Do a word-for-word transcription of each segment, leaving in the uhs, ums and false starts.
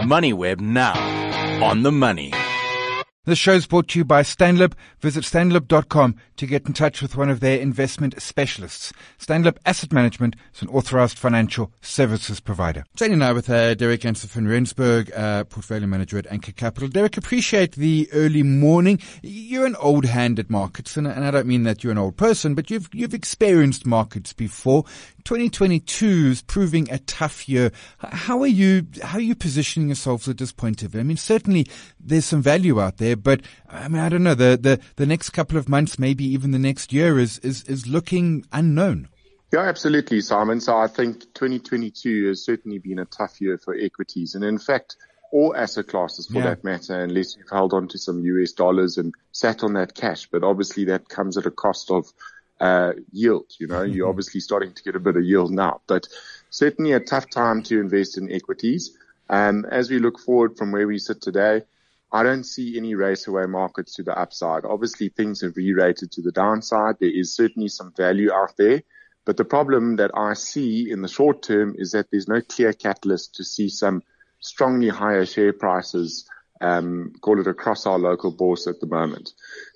MoneyWeb now. On the money. This show is brought to you by Stanlib. Visit stanlib dot com to get in touch with one of their investment specialists. Stanlib Asset Management is an authorized financial services provider. Joining now with uh, Derek Jansen van Rensburg, uh, portfolio manager at Anchor Capital. Derek, appreciate the early morning. You're an old hand at markets, and, and I don't mean that you're an old person, but you've you've experienced markets before. twenty twenty-two is proving a tough year. How are you? How are you positioning yourselves at this point of view? I mean, certainly there's some value out there. But I mean, I don't know, the, the, the next couple of months, maybe even the next year is, is, is looking unknown. Yeah, absolutely, Simon. So I think twenty twenty-two has certainly been a tough year for equities. And in fact, all asset classes for Yeah. that matter, unless you've held on to some U S dollars and sat on that cash. But obviously that comes at a cost of uh, yield. You know, Mm-hmm. you're obviously starting to get a bit of yield now, but certainly a tough time to invest in equities. Um, as we look forward from where we sit today, I don't see any race away markets to the upside. Obviously, things have re-rated to the downside. There is certainly some value out there. But the problem that I see in the short term is that there's no clear catalyst to see some strongly higher share prices, um, call it across our local bourse at the moment.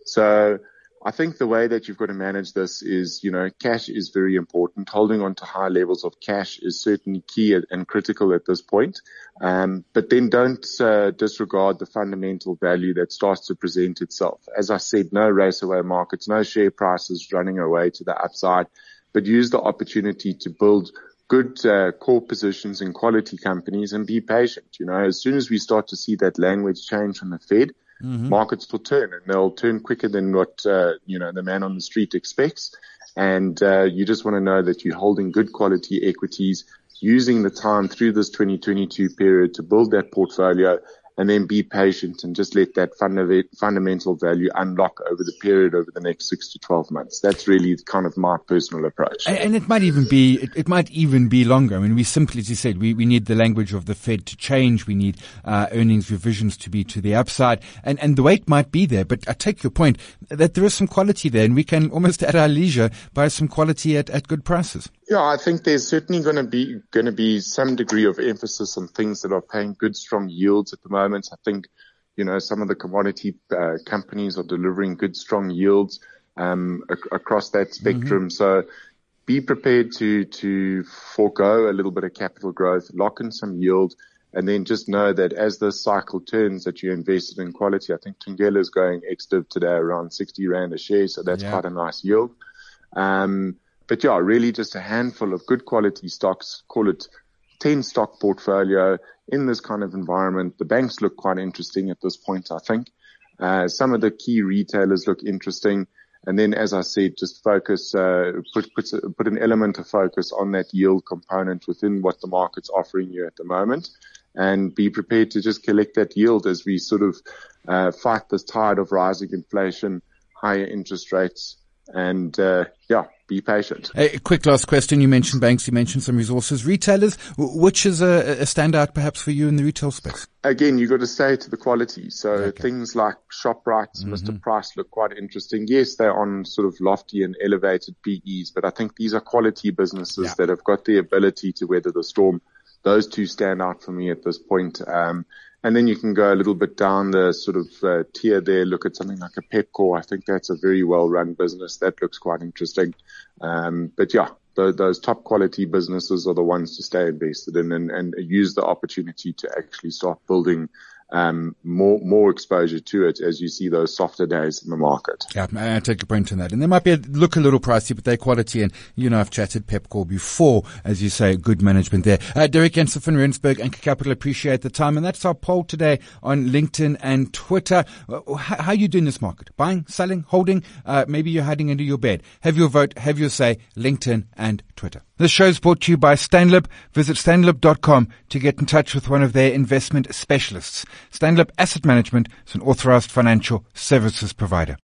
So I think the way that you've got to manage this is, you know, cash is very important. Holding on to high levels of cash is certainly key and critical at this point. Um, but then don't uh, disregard the fundamental value that starts to present itself. As I said, no race away markets, no share prices running away to the upside, but use the opportunity to build good uh, core positions in quality companies and be patient. You know, as soon as we start to see that language change from the Fed, Mm-hmm. markets will turn, and they'll turn quicker than what, uh, you know, the man on the street expects. And, uh, you just want to know that you're holding good quality equities, using the time through this twenty twenty-two period to build that portfolio, and then be patient and just let that funda- fundamental value unlock over the period over the next six to twelve months. That's really kind of my personal approach. And, and it might even be, it, it might even be longer. I mean, we simply, as you said, we, we need the language of the Fed to change. We need, uh, earnings revisions to be to the upside. And, and the wait might be there, but I take your point that there is some quality there, and we can almost at our leisure buy some quality at, at good prices. Yeah, I think there's certainly going to be going to be some degree of emphasis on things that are paying good, strong yields at the moment. I think, you know, some of the commodity uh, companies are delivering good, strong yields um, ac- across that spectrum. Mm-hmm. So be prepared to to forego a little bit of capital growth, lock in some yield, and then just know that as the cycle turns, that you invested in quality. I think Thungela is going ex-div today around sixty rand a share, so that's yeah. quite a nice yield. Um, But yeah, really just a handful of good quality stocks, call it ten stock portfolio in this kind of environment. The banks look quite interesting at this point, I think. Uh, some of the key retailers look interesting. And then, as I said, just focus, uh, put, put, put an element of focus on that yield component within what the market's offering you at the moment, and be prepared to just collect that yield as we sort of, uh, fight this tide of rising inflation, higher interest rates, and, uh, yeah, be patient. A quick last question. You mentioned banks, you mentioned some resources. Retailers, which is a, a standout perhaps for you in the retail space? Again, you've got to stay to the quality. So okay. things like ShopRite, mm-hmm. Mister Price look quite interesting. Yes, they're on sort of lofty and elevated P Es, but I think these are quality businesses yeah. that have got the ability to weather the storm. Those two stand out for me at this point. Um, And then you can go a little bit down the sort of uh, tier there, look at something like a Pepkor. I think that's a very well-run business. That looks quite interesting. Um, but yeah, the, those top quality businesses are the ones to stay invested in, and, and use the opportunity to actually start building um, more, more exposure to it as you see those softer days in the market. Yeah, I take a point on that. And they might be a, look a little pricey, but they're quality. And, you know, I've chatted Pepkor before, as you say, good management there. Uh, Derek Jansen van Rensburg, Anchor Capital, appreciate the time. And that's our poll today on LinkedIn and Twitter. Uh, how, how are you doing this market? Buying, selling, holding? Uh, maybe you're hiding under your bed. Have your vote, have your say, LinkedIn and Twitter. This show is brought to you by Stanlib. Visit stanlib dot com to get in touch with one of their investment specialists. Stanlib Asset Management is an authorized financial services provider.